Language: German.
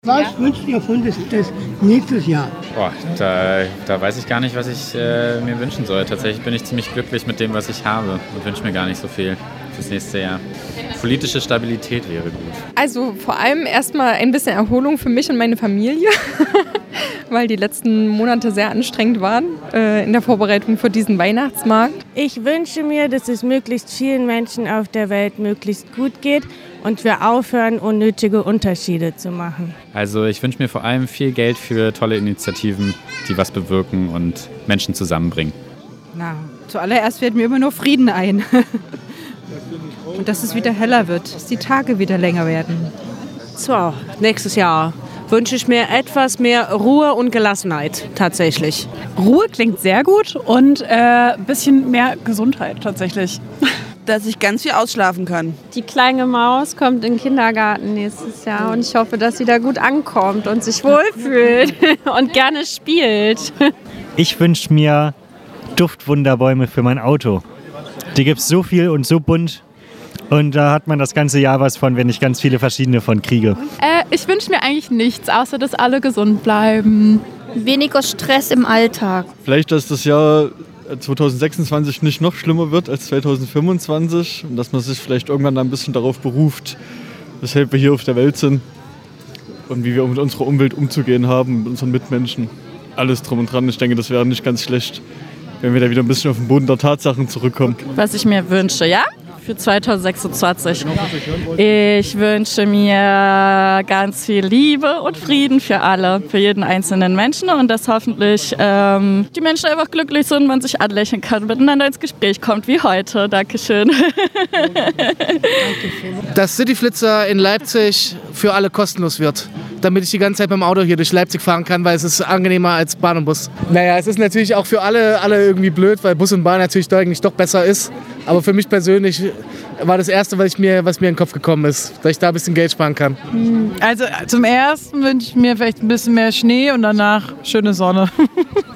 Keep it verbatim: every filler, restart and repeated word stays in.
Was ja. wünscht ihr von das, das nächstes Jahr? Boah, da, da weiß ich gar nicht, was ich äh, mir wünschen soll. Tatsächlich bin ich ziemlich glücklich mit dem, was ich habe und wünsche mir gar nicht so viel fürs nächste Jahr. Politische Stabilität wäre gut. Also vor allem erstmal ein bisschen Erholung für mich und meine Familie, weil die letzten Monate sehr anstrengend waren äh, in der Vorbereitung für diesen Weihnachtsmarkt. Ich wünsche mir, dass es möglichst vielen Menschen auf der Welt möglichst gut geht und wir aufhören, unnötige Unterschiede zu machen. Also ich wünsche mir vor allem viel Geld für tolle Initiativen, die was bewirken und Menschen zusammenbringen. Na, zuallererst fällt mir immer nur Frieden ein. Und dass es wieder heller wird, dass die Tage wieder länger werden. So, nächstes Jahr wünsche ich mir etwas mehr Ruhe und Gelassenheit, tatsächlich. Ruhe klingt sehr gut und ein äh, bisschen mehr Gesundheit, tatsächlich. Dass ich ganz viel ausschlafen kann. Die kleine Maus kommt in den Kindergarten nächstes Jahr und ich hoffe, dass sie da gut ankommt und sich wohlfühlt und gerne spielt. Ich wünsche mir Duftwunderbäume für mein Auto. Die gibt es so viel und so bunt. Und da hat man das ganze Jahr was von, wenn ich ganz viele verschiedene von kriege. Äh, ich wünsche mir eigentlich nichts, außer dass alle gesund bleiben. Weniger Stress im Alltag. Vielleicht, dass das Jahr zwanzig sechsundzwanzig nicht noch schlimmer wird als zwanzig fünfundzwanzig und dass man sich vielleicht irgendwann ein bisschen darauf beruft, weshalb wir hier auf der Welt sind und wie wir mit unserer Umwelt umzugehen haben, mit unseren Mitmenschen. Alles drum und dran. Ich denke, das wäre nicht ganz schlecht, wenn wir da wieder ein bisschen auf den Boden der Tatsachen zurückkommen. Was ich mir wünsche, ja? Für zwanzig sechsundzwanzig. Ich wünsche mir ganz viel Liebe und Frieden für alle, für jeden einzelnen Menschen und dass hoffentlich ähm, die Menschen einfach glücklich sind, man sich anlächeln kann, miteinander ins Gespräch kommt, wie heute. Dankeschön. Dass Cityflitzer in Leipzig für alle kostenlos wird, damit ich die ganze Zeit mit dem Auto hier durch Leipzig fahren kann, weil es ist angenehmer als Bahn und Bus. Naja, es ist natürlich auch für alle, alle irgendwie blöd, weil Bus und Bahn natürlich deutlich doch besser ist. Aber für mich persönlich war das Erste, was, ich mir, was mir in den Kopf gekommen ist, dass ich da ein bisschen Geld sparen kann. Also zum Ersten wünsche ich mir vielleicht ein bisschen mehr Schnee und danach schöne Sonne.